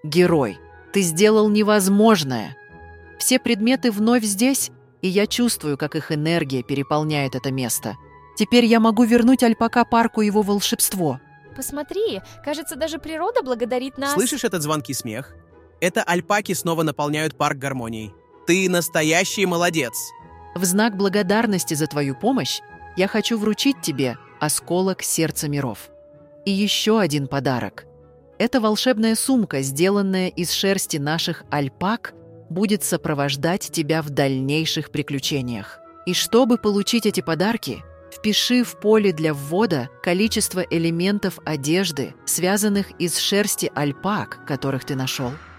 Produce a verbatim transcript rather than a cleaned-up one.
Герой, ты сделал невозможное. Все предметы вновь здесь, и я чувствую, как их энергия переполняет это место. Теперь я могу вернуть альпака-парку его волшебство. Посмотри, кажется, даже природа благодарит нас. Слышишь этот звонкий смех? Это альпаки снова наполняют парк гармонией. Ты настоящий молодец. В знак благодарности за твою помощь я хочу вручить тебе осколок сердца миров. И еще один подарок. Эта волшебная сумка, сделанная из шерсти наших альпак, будет сопровождать тебя в дальнейших приключениях. И чтобы получить эти подарки, впиши в поле для ввода количество элементов одежды, связанных из шерсти альпак, которых ты нашел.